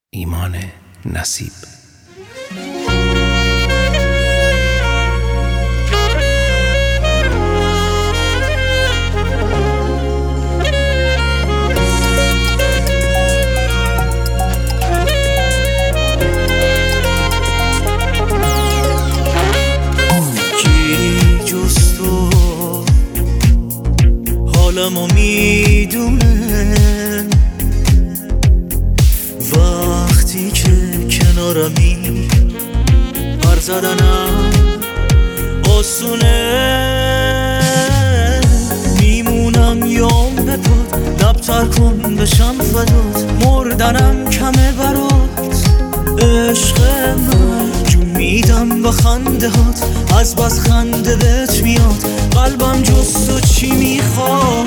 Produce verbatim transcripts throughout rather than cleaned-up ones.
ایمان نصیب. کی جز تو حالمو میدونه وقتی که کنارمی، هر زدنم آسونه. میمونم یام بپاد، لبتر کن بشم فدات، مردنم کمه برات. عشق من جون میدم با خنده هات، از بس خنده بهت میاد قلبم جز تو چی میخواد.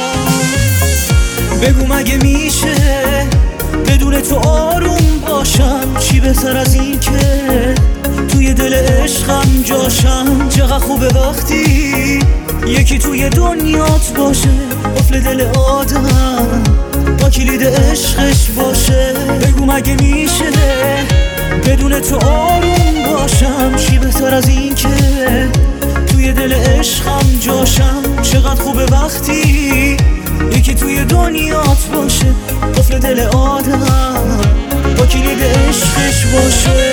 بگو مگه میشه بدون تو آروم باشم؟ چی بهتر از این که توی دل عشقم جاشم؟ چقدر خوبه وقتی یکی توی دنیات باشه، قفل دل آدم با کلید عشقش باشه. بگو مگه میشه بدون تو آروم باشم؟ چی بهتر از این که توی دل عشقم جاشم؟ چقدر خوبه وقتی یکی توی دنیات باشه، قفل دل آدم با کلید عشقش باشه.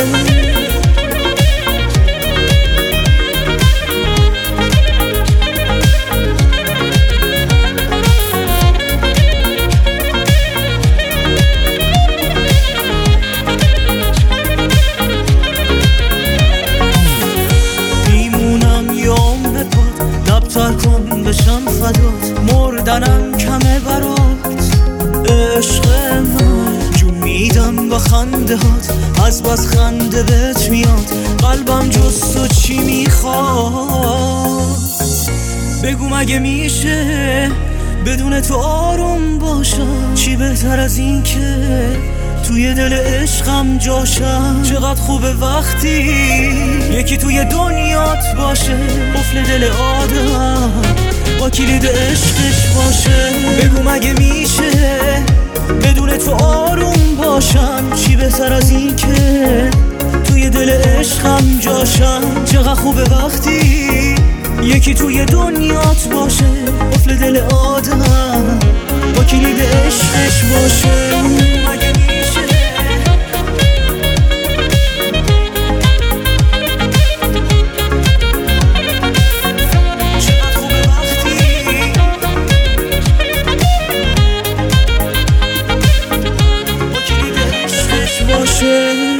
میمونم یام بپاد، لبتر کن بشم فدات، مردنم کمه برات. عشق من جون میدم با خنده هات، از بس خنده بهت میاد قلبم جز تو چی میخواد. بگو مگه میشه بدون تو آروم باشم؟ چی بهتر از این که توی دل عشقم جاشم؟ چقدر خوبه وقتی یکی توی دنیات باشه، قفل دل آدم با کلید عشقش باشه. بگو مگه میشه بدون تو آروم باشم؟ چی بهتر از این که توی دل عشقم جاشم؟ چقدر خوبه وقتی یکی توی دنیات باشه، قفل دل آدم با کلید عشقش باشه. مگه میشه چقدر خوبه وقتی با کلید عشقش باشه.